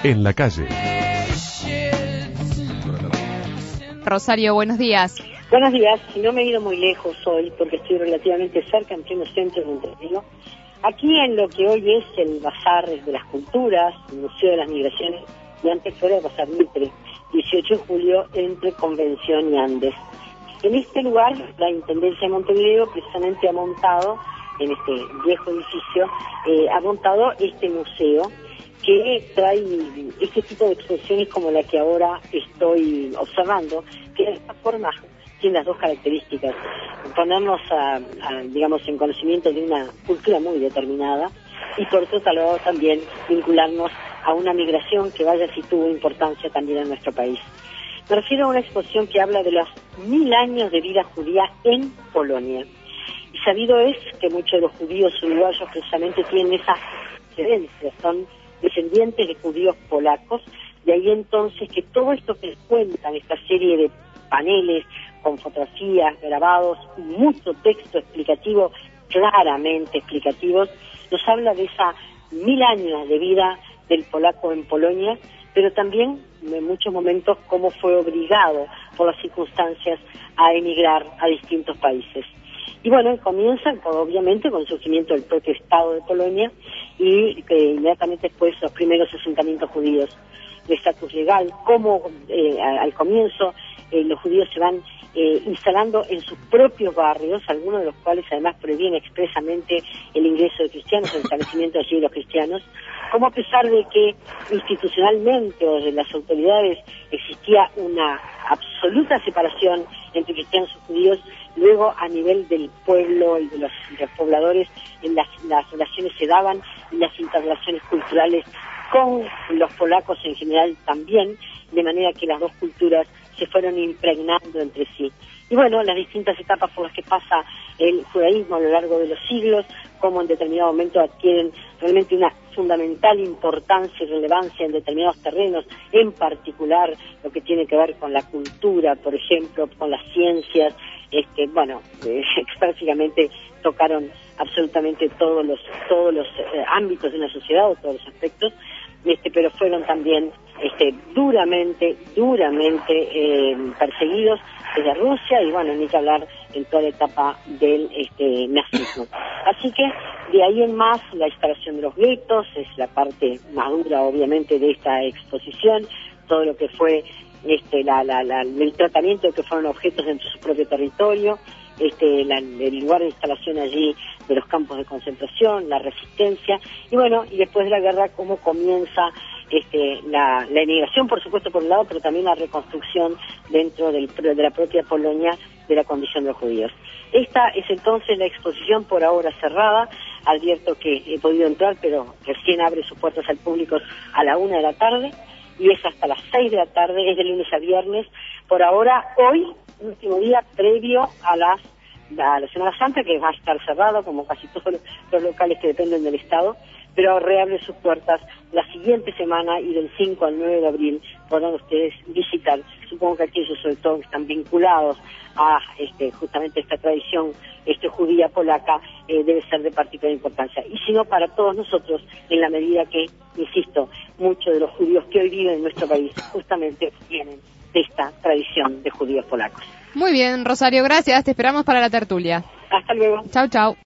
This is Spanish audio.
en la calle. Rosario, buenos días. Buenos días. No me he ido muy lejos hoy porque estoy relativamente cerca, en pleno centro de Montevideo. Aquí en lo que hoy es el Bazar de las Culturas, el Museo de las Migraciones, y antes fuera el Bazar Mitre, 18 de julio, entre Convención y Andes. En este lugar, la Intendencia de Montevideo precisamente ha montado, en este viejo edificio, ha montado este museo que trae este tipo de exposiciones como la que ahora estoy observando, que de esta forma tiene las dos características: ponernos digamos, en conocimiento de una cultura muy determinada, y por otro lado también vincularnos a una migración que vaya si tuvo importancia también en nuestro país. Me refiero a una exposición que habla de los 1000 años de vida judía en Polonia. Y sabido es que muchos de los judíos uruguayos precisamente tienen esa herencia, son descendientes de judíos polacos, de ahí entonces que todo esto que cuentan, esta serie de paneles con fotografías, grabados y mucho texto explicativo, claramente explicativos, nos habla de esa 1000 años de vida del polaco en Polonia, pero también en muchos momentos cómo fue obligado por las circunstancias a emigrar a distintos países. Y bueno, comienza obviamente con el surgimiento del propio Estado de Polonia y inmediatamente después los primeros asentamientos judíos, el estatus legal, cómo al comienzo los judíos se van instalando en sus propios barrios, algunos de los cuales además prohibían expresamente el ingreso de cristianos, el establecimiento allí de los cristianos, como a pesar de que institucionalmente o de las autoridades existía una absoluta separación entre cristianos y judíos, luego a nivel del pueblo y de los pobladores las relaciones se daban y las interrelaciones culturales con los polacos en general también, de manera que las dos culturas se fueron impregnando entre sí. Y bueno, las distintas etapas por las que pasa el judaísmo a lo largo de los siglos, cómo en determinado momento adquieren realmente una fundamental importancia y relevancia en determinados terrenos, en particular lo que tiene que ver con la cultura, por ejemplo, con las ciencias, prácticamente tocaron absolutamente todos los ámbitos de una sociedad o todos los aspectos, pero fueron también duramente perseguidos desde Rusia y bueno, ni que hablar en toda la etapa del nazismo. Así que de ahí en más la instalación de los guetos es la parte madura obviamente de esta exposición, todo lo que fue el tratamiento de que fueron objetos dentro de su propio territorio, el lugar de instalación allí de los campos de concentración, la resistencia, y bueno, y después de la guerra cómo comienza la emigración, por supuesto, por un lado, pero también la reconstrucción dentro de la propia Polonia de la condición de los judíos. Esta es entonces la exposición por ahora cerrada. Advierto que he podido entrar, pero recién abre sus puertas al público a la 1 de la tarde y es hasta las 6 de la tarde, es de lunes a viernes. Por ahora, hoy, último día previo a la Semana Santa, que va a estar cerrado, como casi todos los locales que dependen del Estado, pero reabre sus puertas la siguiente semana y del 5 al 9 de abril podrán ustedes visitar. Supongo que aquellos sobre todo que están vinculados a justamente esta tradición judía polaca debe ser de particular importancia. Y si no, para todos nosotros, en la medida que, insisto, muchos de los judíos que hoy viven en nuestro país justamente vienen de esta tradición de judíos polacos. Muy bien, Rosario, gracias. Te esperamos para la tertulia. Hasta luego. Chau, chau.